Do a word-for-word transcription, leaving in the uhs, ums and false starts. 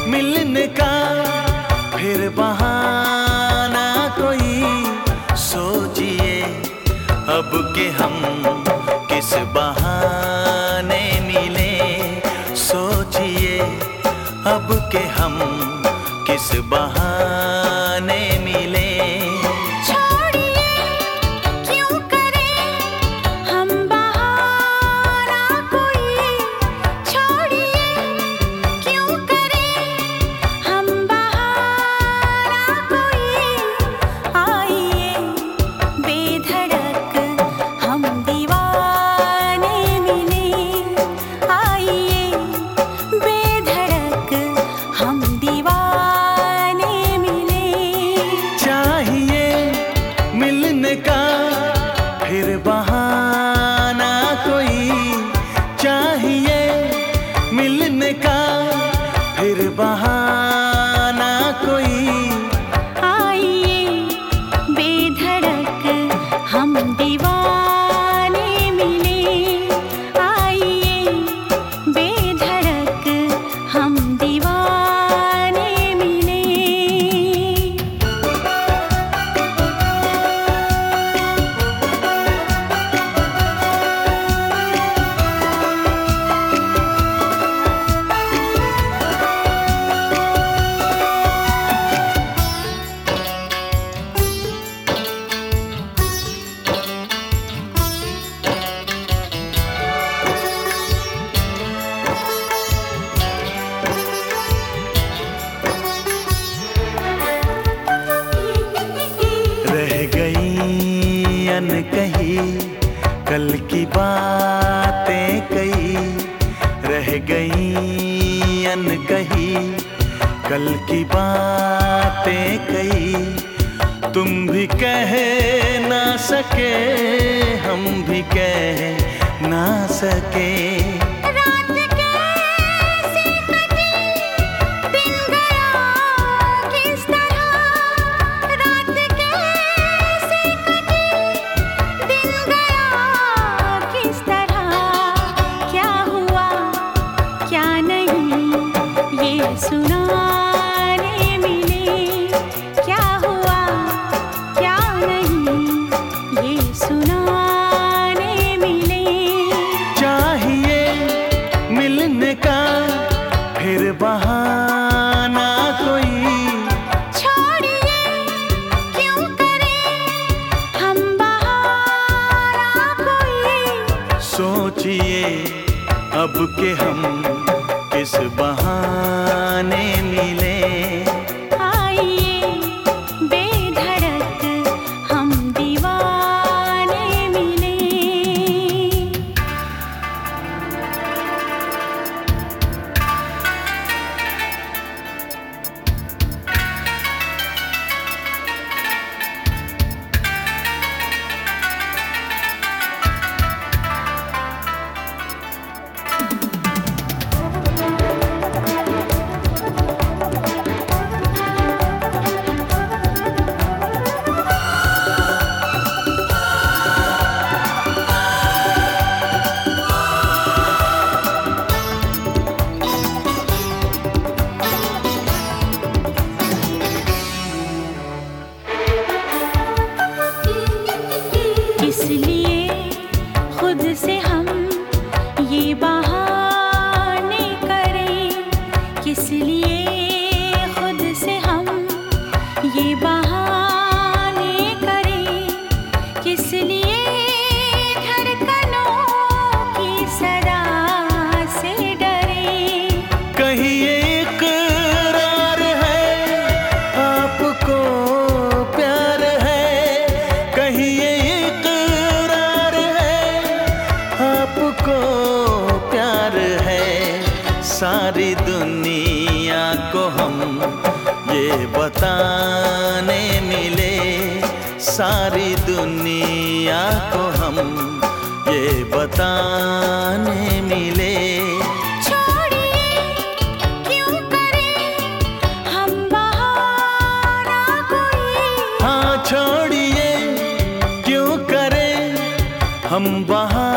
मिलने का फिर बहाना कोई सोचिए अब के हम किस बहाने मिले। सोचिए अब के हम किस बहाने मिले। फिर बहाना कोई चाहिए मिलने का फिर बहाना कोई। आइए बेधड़क हम दीवाने मिले। आइए बेधड़क हम दीवाने मिले। कही कल की बातें कही रह गई अनकही। कल की बातें कही तुम भी कह ना सके हम भी कह ना सके। सुनाने मिले क्या हुआ क्या नहीं ये सुनाने मिले। चाहिए मिलने का फिर बहाना कोई। छोड़िए क्यों करें हम बहाना कोई। सोचिए अब के हम किस बहाने मिले। आइए बेधड़क हम दीवाने मिले। इसलिए खुद से हम ये बहाने करें। किस लिए खुद से हम ये बहाने करें। किस लिए धड़कनों की सदा से डरें। कहीं ये इकरार है आपको प्यार है। कहीं ये आपको प्यार है। सारी दुनिया को हम ये बताने मिले। सारी दुनिया को हम ये बताने मिले। छोड़िए क्यों करें हम बहाना कोई। हाँ छोड़िए क्यों करें हम बहाना